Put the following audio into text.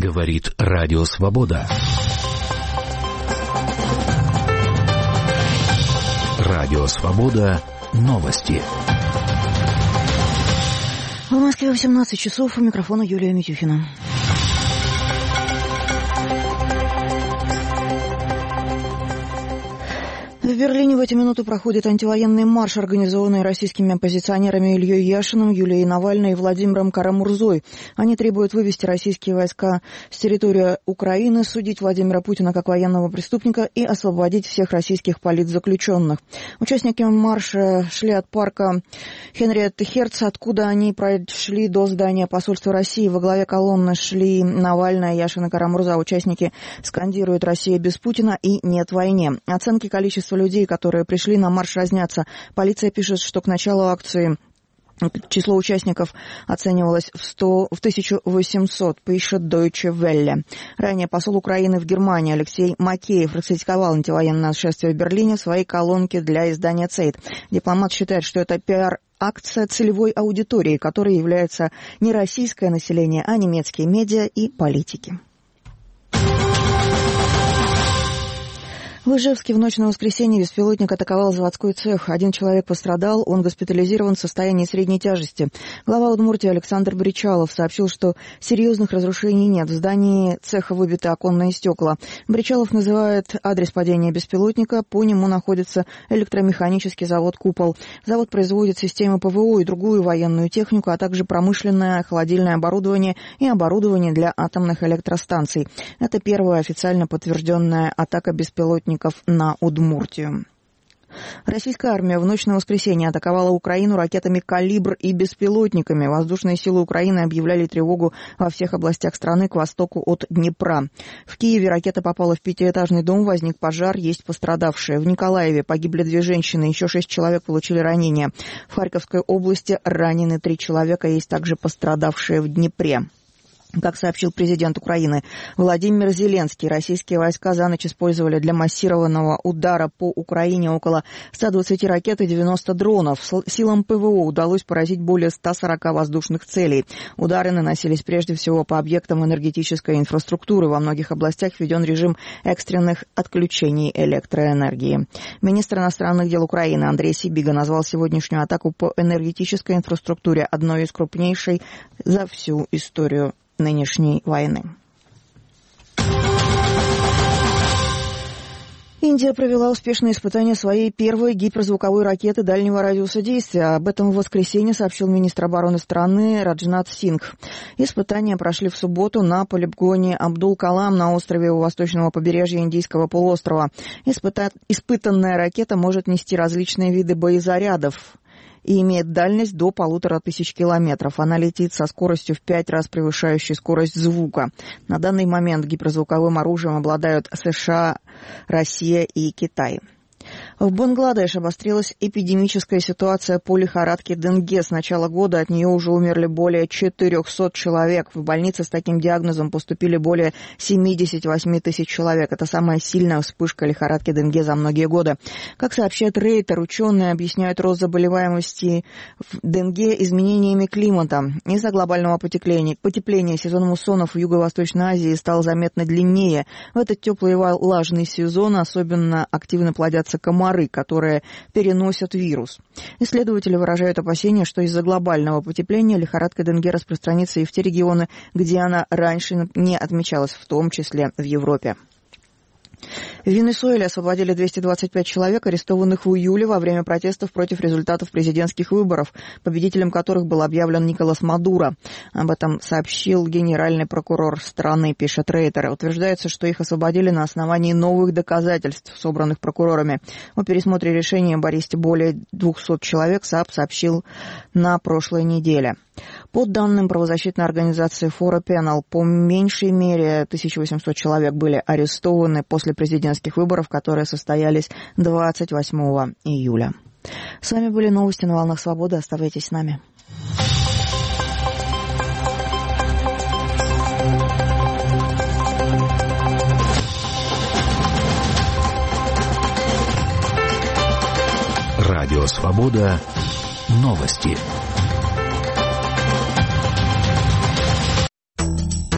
Говорит Радио Свобода. Радио Свобода. Новости. В Москве 18 часов. У микрофона Юлия Митюхина. В Берлине в эти минуты проходит антивоенный марш, организованный российскими оппозиционерами Ильей Яшиным, Юлией Навальной и Владимиром Кара-Мурзой. Они требуют вывести российские войска с территории Украины, судить Владимира Путина как военного преступника и освободить всех российских политзаключенных. Участники марша шли от парка Хенриетты Херц, откуда они прошли до здания посольства России. Во главе колонны шли Навальная, Яшин и Кара-Мурза. Участники скандируют «Россия без Путина» и «Нет войне». Оценки количества людей, которые пришли на марш, разнятся. Полиция пишет, что к началу акции число участников оценивалось в 1800, пишет Deutsche Welle. Ранее посол Украины в Германии Алексей Макеев раскритиковал антивоенное шествие в Берлине в своей колонке для издания Zeit. Дипломат считает, что это пиар-акция целевой аудитории, которой является не российское население, а немецкие медиа и политики. В Ижевске в ночь на воскресенье беспилотник атаковал заводской цех. Один человек пострадал, он госпитализирован в состоянии средней тяжести. Глава Удмуртии Александр Бричалов сообщил, что серьезных разрушений нет. В здании цеха выбиты оконные стекла. Бричалов называет адрес падения беспилотника. По нему находится электромеханический завод «Купол». Завод производит системы ПВО и другую военную технику, а также промышленное холодильное оборудование и оборудование для атомных электростанций. Это первая официально подтвержденная атака беспилотника на Удмуртию. Российская армия в ночь на воскресенье атаковала Украину ракетами «Калибр» и беспилотниками. Воздушные силы Украины объявляли тревогу во всех областях страны к востоку от Днепра. В Киеве ракета попала в пятиэтажный дом, возник пожар, есть пострадавшие. В Николаеве погибли 2 женщины, еще 6 человек получили ранения. В Харьковской области ранены 3 человека, есть также пострадавшие в Днепре. Как сообщил президент Украины Владимир Зеленский, российские войска за ночь использовали для массированного удара по Украине около 120 ракет и 90 дронов. Силам ПВО удалось поразить более 140 воздушных целей. Удары наносились прежде всего по объектам энергетической инфраструктуры. Во многих областях введен режим экстренных отключений электроэнергии. Министр иностранных дел Украины Андрей Сибига назвал сегодняшнюю атаку по энергетической инфраструктуре одной из крупнейшей за всю историю нынешней войны. Индия провела успешное испытание своей первой гиперзвуковой ракеты дальнего радиуса действия. Об этом в воскресенье сообщил министр обороны страны Раджнат Сингх. Испытания прошли в субботу на полигоне Абдул-Калам на острове у восточного побережья Индийского полуострова. Испытанная ракета может нести различные виды боезарядов и имеет дальность до 1500 километров. Она летит со скоростью в 5 раз превышающей скорость звука. На данный момент гиперзвуковым оружием обладают США, Россия и Китай. В Бангладеш обострилась эпидемическая ситуация по лихорадке денге. С начала года от нее уже умерли более 400 человек. В больницы с таким диагнозом поступили более 78 тысяч человек. Это самая сильная вспышка лихорадки денге за многие годы. Как сообщает Рейтер, ученые объясняют рост заболеваемости в денге изменениями климата. Из-за глобального потепления сезон муссонов в Юго-Восточной Азии стал заметно длиннее. В этот теплый и влажный сезон особенно активно плодятся комары, которые переносят вирус. Исследователи выражают опасения, что из-за глобального потепления лихорадка денге распространится и в те регионы, где она раньше не отмечалась, в том числе в Европе. В Венесуэле освободили 225 человек, арестованных в июле во время протестов против результатов президентских выборов, победителем которых был объявлен Николас Мадуро. Об этом сообщил генеральный прокурор страны, пишет Рейтер. Утверждается, что их освободили на основании новых доказательств, собранных прокурорами. О пересмотре решения об аресте более 200 человек САП сообщил на прошлой неделе. По данным правозащитной организации Fora Penal, по меньшей мере 1800 человек были арестованы после президентских выборов, которые состоялись 28 июля. С вами были новости на волнах Свободы. Оставайтесь с нами. Радио Свобода. Новости.